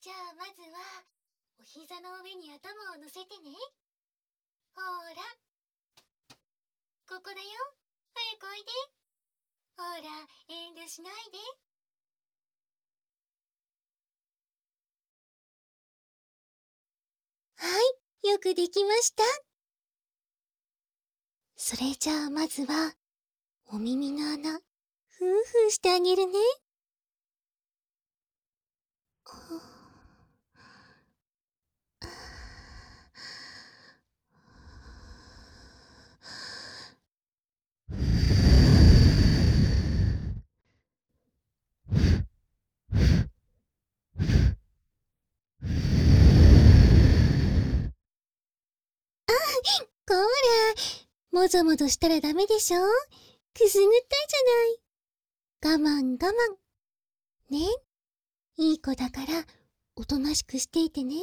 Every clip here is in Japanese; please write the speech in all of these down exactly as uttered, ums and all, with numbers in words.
じゃあまずはお膝の上に頭を乗せてね。ほら、ここだよ。早くおいで。ほら、遠慮しないで。はい、よくできました。それじゃあまずはお耳の穴、ふーふーしてあげるね。こーら、もぞもぞしたらダメでしょ。くすぐったいじゃない。我慢我慢。ね。いい子だから、おとなしくしていてね。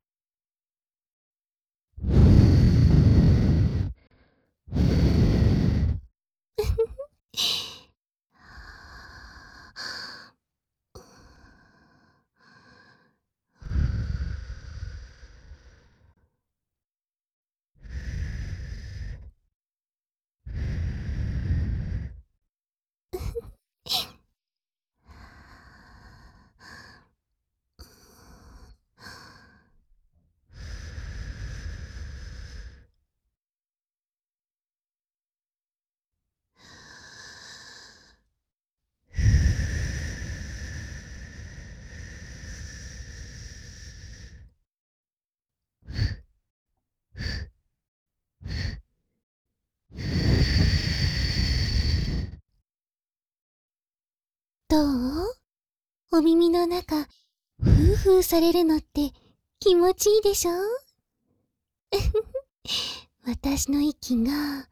どう？お耳の中、ふーふーされるのって気持ちいいでしょ？私の息が、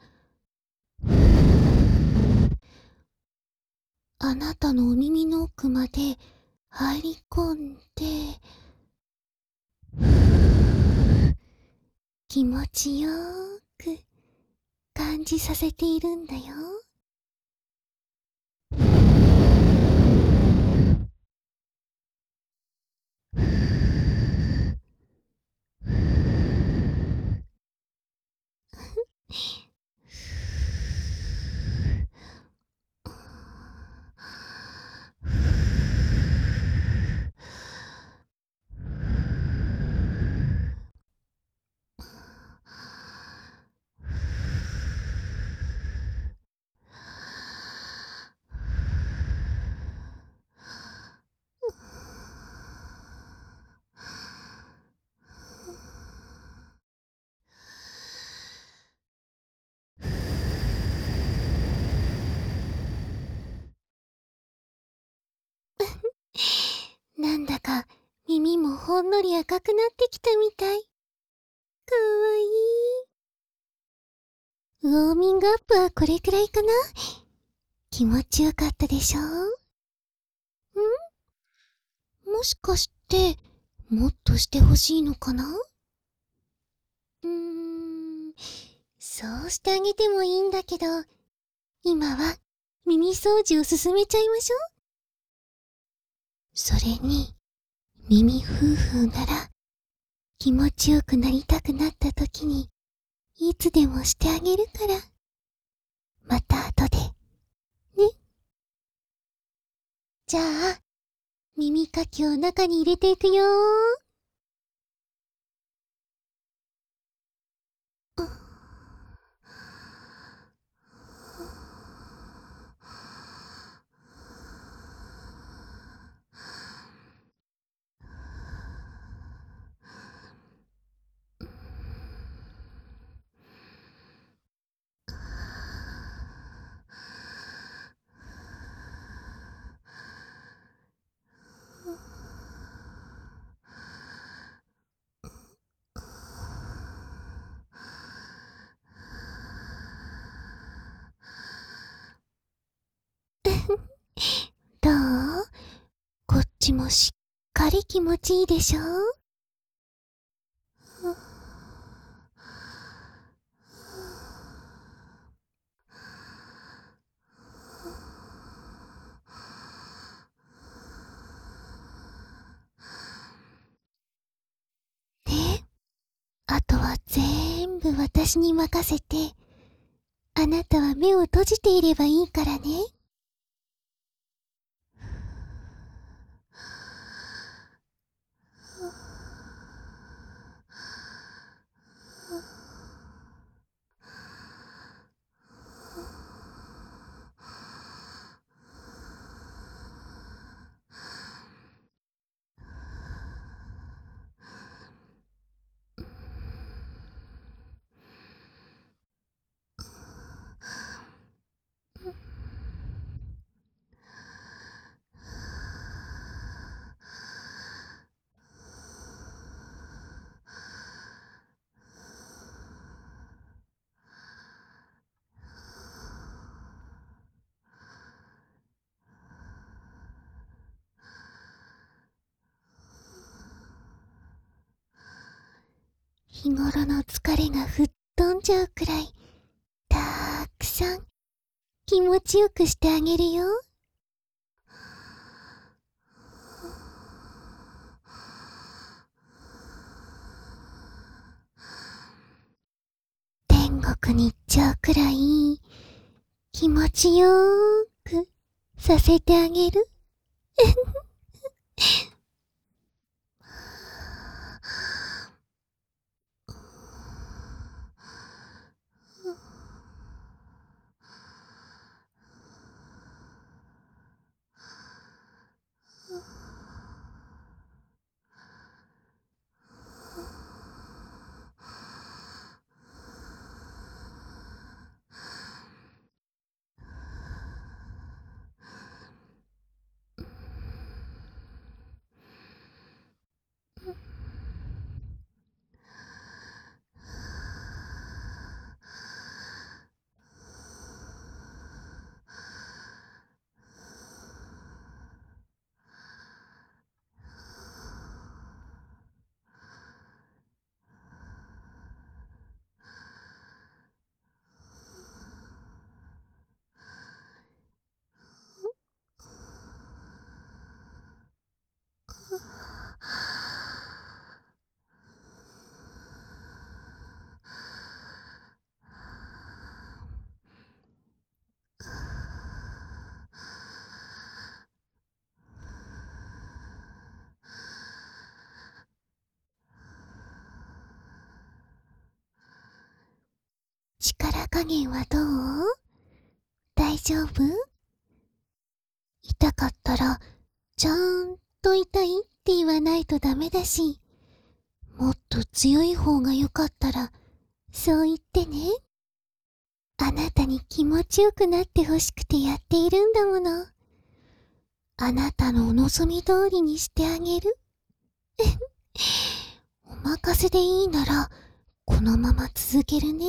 あなたのお耳の奥まで入り込んで、気持ちよーく感じさせているんだよ。なんだか耳もほんのり赤くなってきたみたい。かわいい。ウォーミングアップはこれくらいかな。気持ちよかったでしょ？ん？もしかして、もっとしてほしいのかな？うーん、そうしてあげてもいいんだけど、今は耳掃除を進めちゃいましょう。それに、耳ふーふーなら、気持ちよくなりたくなった時に、いつでもしてあげるから。また後で、ね。じゃあ、耳かきを中に入れていくよー。どう？こっちもしっかり気持ちいいでしょ？ 全部私に任せて、あなたは目を閉じていればいいからね。日頃の疲れが吹っ飛んじゃうくらい、たーくさん気持ちよくしてあげるよ。天国に行っちゃうくらい気持ちよーくさせてあげる。力加減はどう？大丈夫？痛かったら、ちゃんと痛いって言わないとダメだし、もっと強い方がよかったら、そう言ってね。あなたに気持ちよくなってほしくてやっているんだもの。あなたのお望み通りにしてあげる。お任せでいいなら、このまま続けるね。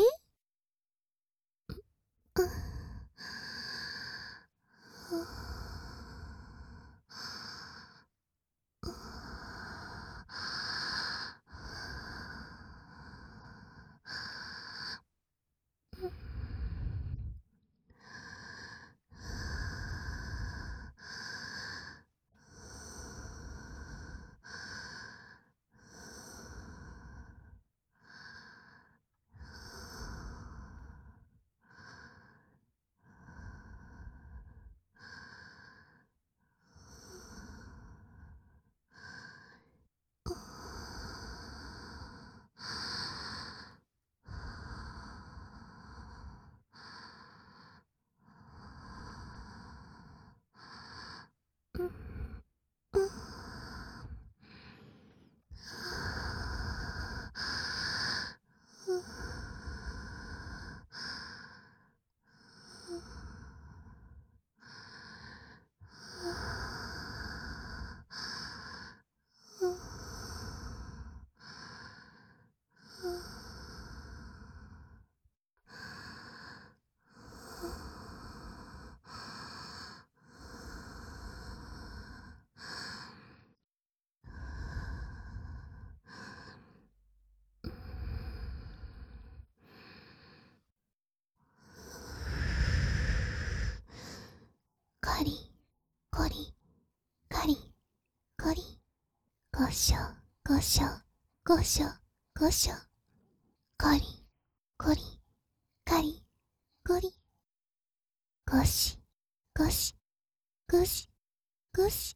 コリコリカリコリ、ゴショゴショゴショゴショ、コリコリカリコリ、ゴシゴシゴシゴシ。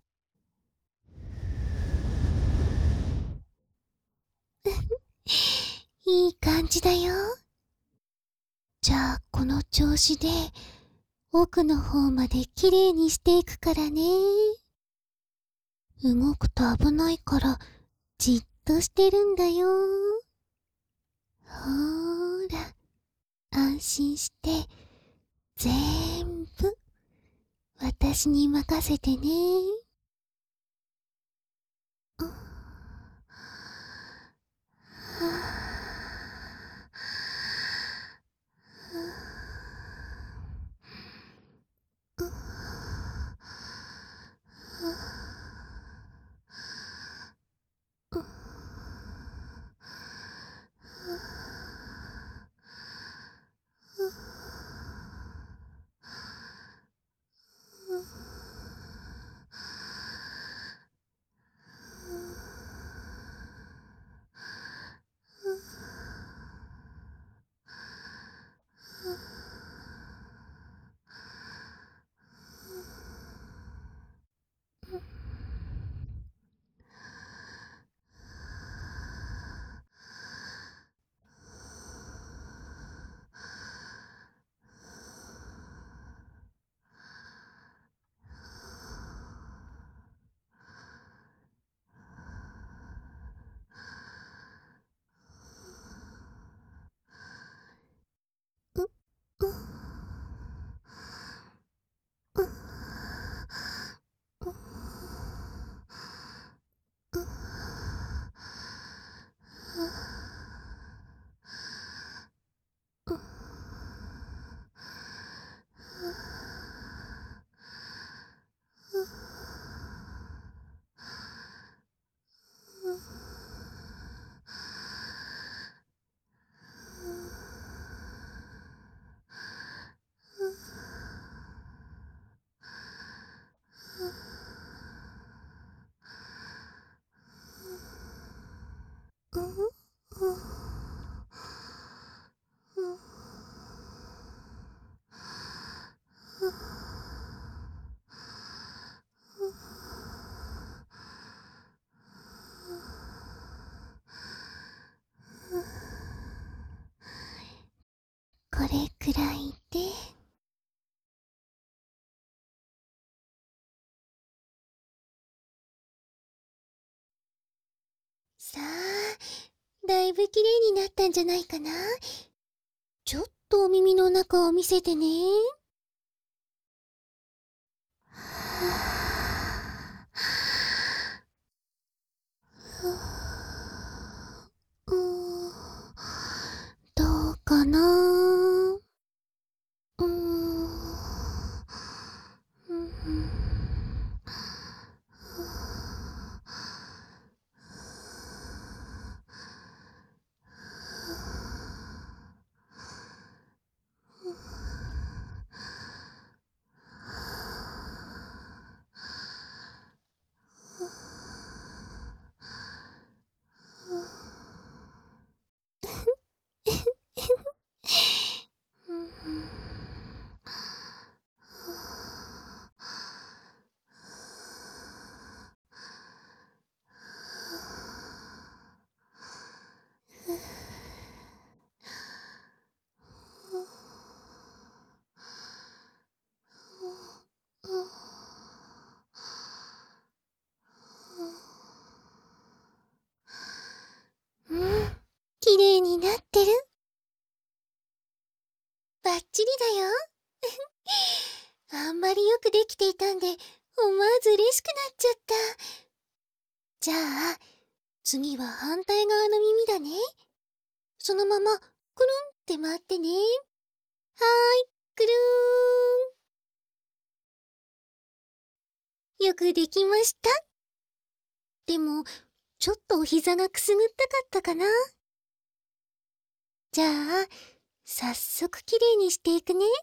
いい感じだよ。じゃあこの調子で奥の方まできれいにしていくからね。動くと危ないからじっとしてるんだよ。ほーら、安心して全部私に任せてね。これくらいで。さあ、だいぶきれいになったんじゃないかな。ちょっとお耳の中を見せてね。うーん、どうかな。うーん、うん、うん、きれいになってる。バッチリだよ。あんまりよくできていたんで、思わず嬉しくなっちゃった。じゃあ、次は反対側の耳だね。そのまま、くるんって回ってね。はーい、くるーん。よくできました。でも、ちょっとお膝がくすぐったかったかな。じゃあ、早速きれいにしていくね。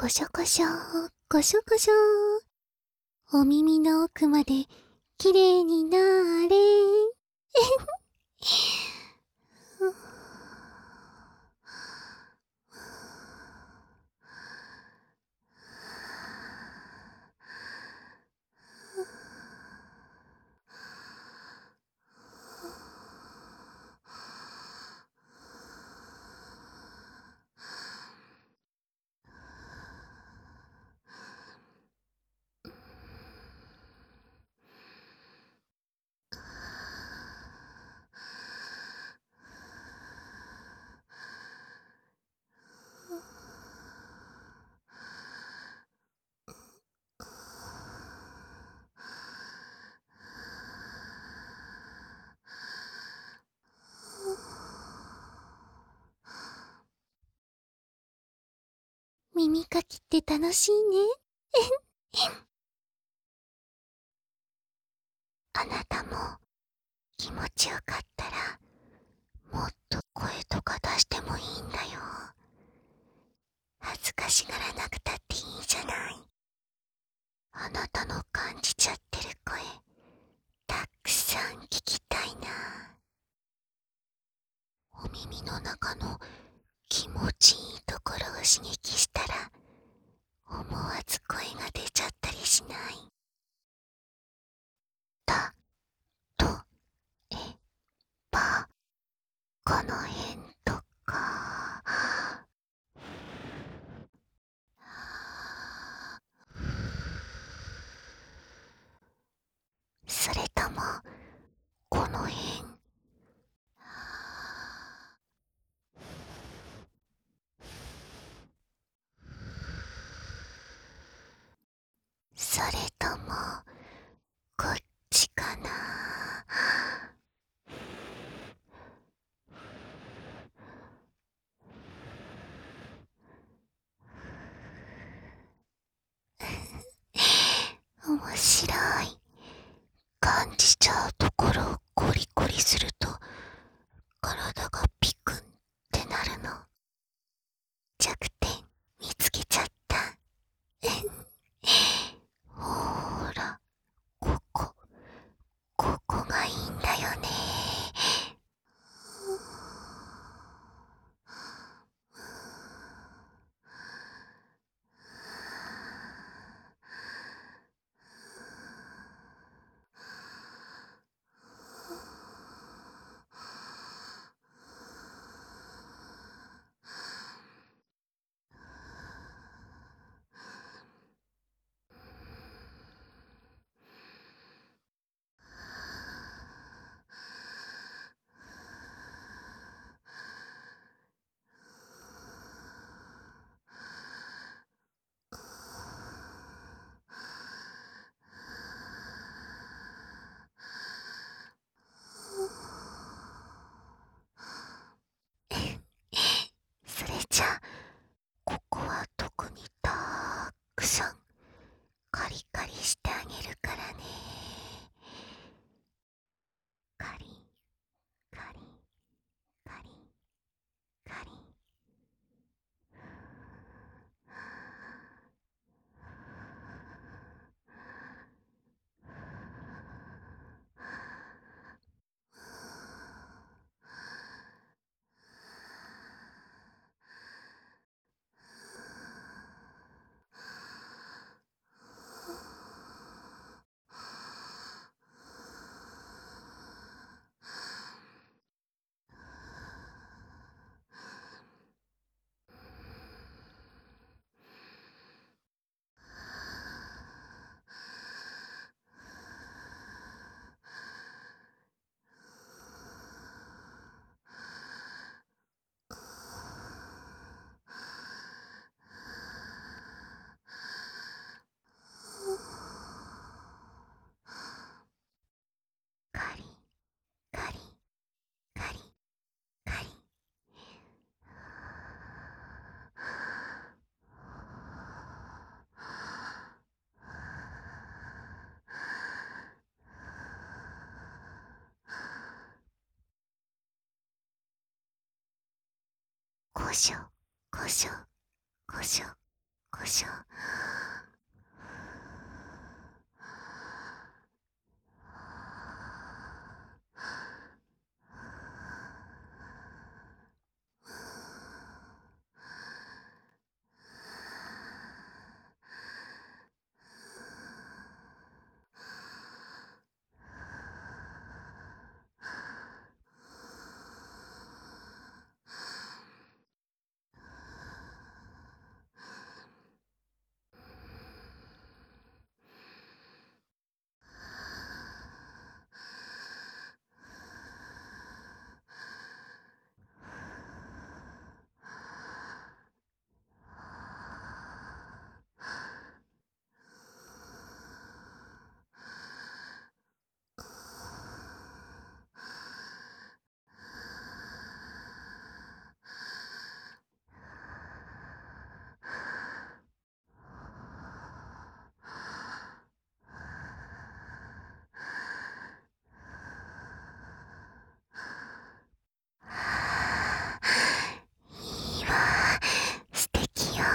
こしょこしょ、こしょこしょ。お耳の奥まできれいになーれ。耳かきって楽しいね。あなたも気持ちよかったらもっと声とか出してもいいんだよ。恥ずかしがらなくたっていいじゃない。あなたの感じちゃってる声たくさん聞きたいな。お耳の中の気持ちいいところを刺激したら思わず声が出ちゃったりしない？た、と、え、ば、この辺とか。それともこの辺。それともこっちかな。面白い。感じちゃうところをコリコリすると体がピクンってなるの。弱点見つけちゃった。ほーら、ここ、ここがいいんだよね。それじゃあここは特にたーくさんカリカリしてあげるからね。カリカリカリカリ。カリカリカリカリ。こしょこしょこしょこうしょ。いいわ、素敵よ。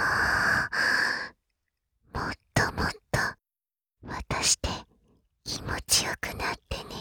もっともっと渡して気持ちよくなってね。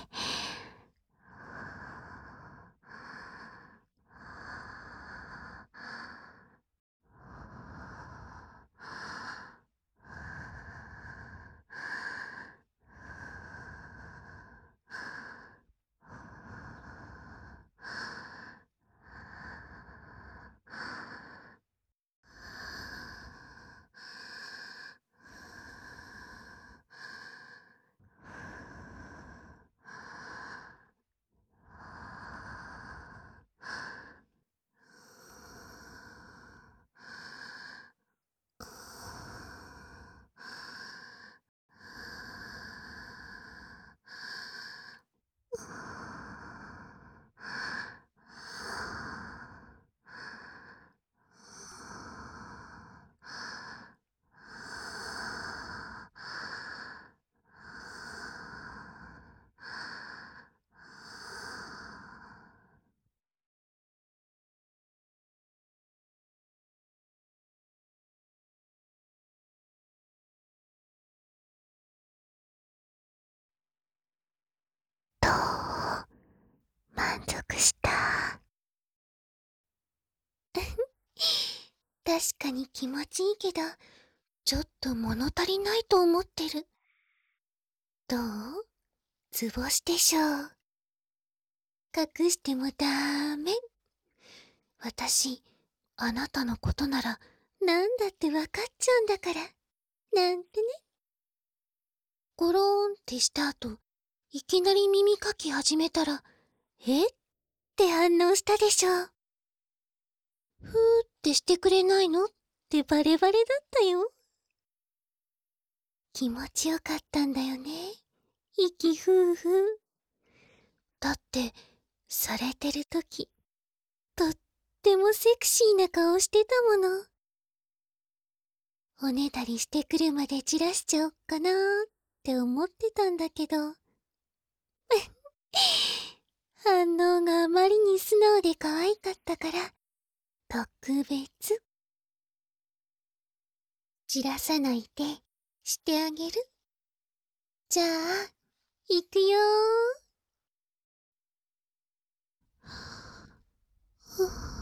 どう？満足した？確かに気持ちいいけど、ちょっと物足りないと思ってる。どう？図星でしょう。隠してもダーメ。私、あなたのことならなんだってわかっちゃうんだから。なんてね。ゴローンってした後、いきなり耳かき始めたら、えって反応したでしょ。ふーってしてくれないのってバレバレだったよ。気持ちよかったんだよね。息ふーふー。だって、されてるとき、とってもセクシーな顔してたもの。おねだりしてくるまでじらしちゃおっかなーって思ってたんだけど、反応があまりに素直で可愛かったから、特別。じらさないで、してあげる。じゃあ、いくよー。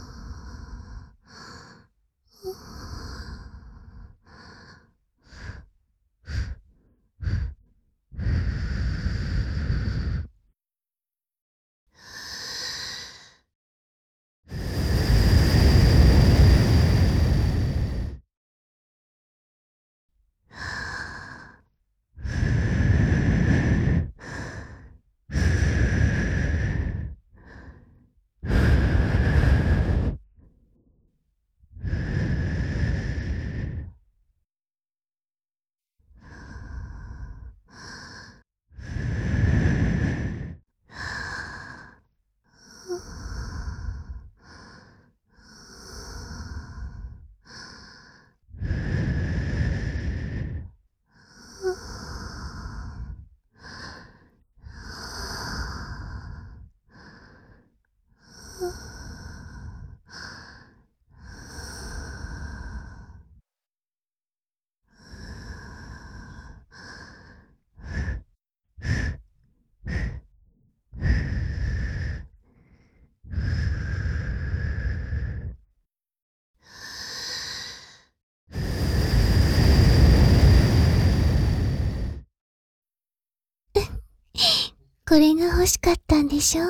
これが欲しかったんでしょ？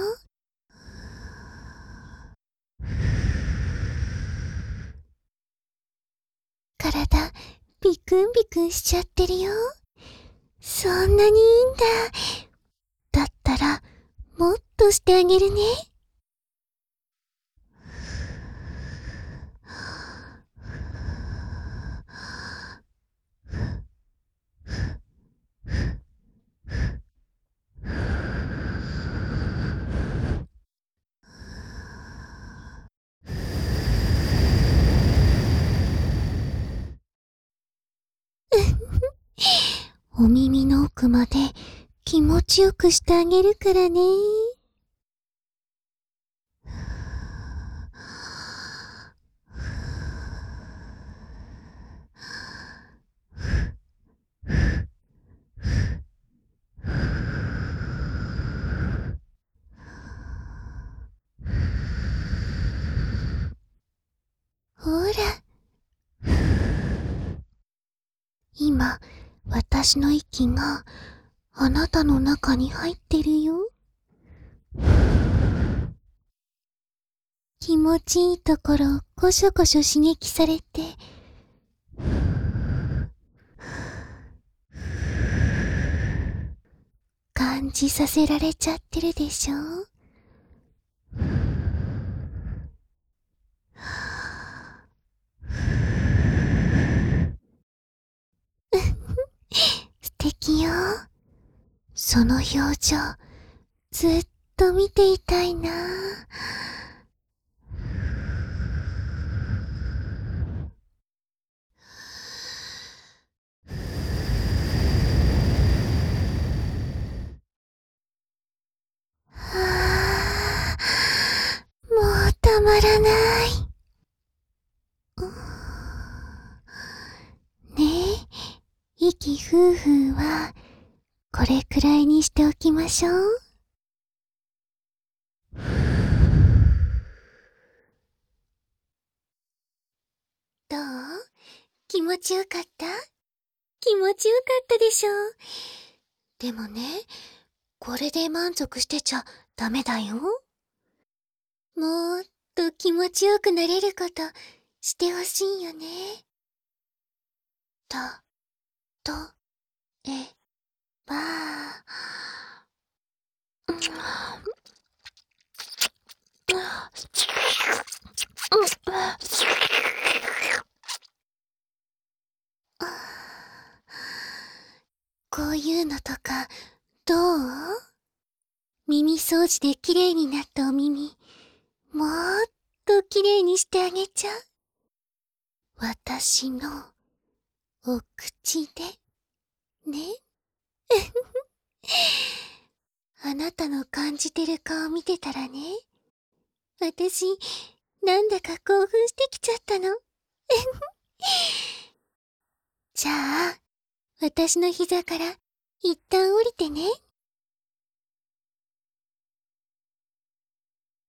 体、ビクンビクンしちゃってるよ。そんなにいいんだ。だったら、もっとしてあげるね。お耳の奥まで気持ちよくしてあげるからね。ほら。今、私の息があなたの中に入ってるよ。気持ちいいところをこしょこしょ刺激されて、感じさせられちゃってるでしょ。素敵よ。その表情、ずっと見ていたいな。はぁ、もうたまらない。ねえ、息ふうふうは、これくらいにしておきましょう。どう？気持ちよかった？気持ちよかったでしょ？でもね、これで満足してちゃダメだよ。もっと気持ちよくなれることしてほしいよね。と、と、え、ばあ。こういうのとか、どう？耳掃除できれいになったお耳、もっときれいにしてあげちゃう。私のお口で、ね。あなたの感じてる顔見てたらね、私、なんだか興奮してきちゃったの。じゃあ、私の膝から一旦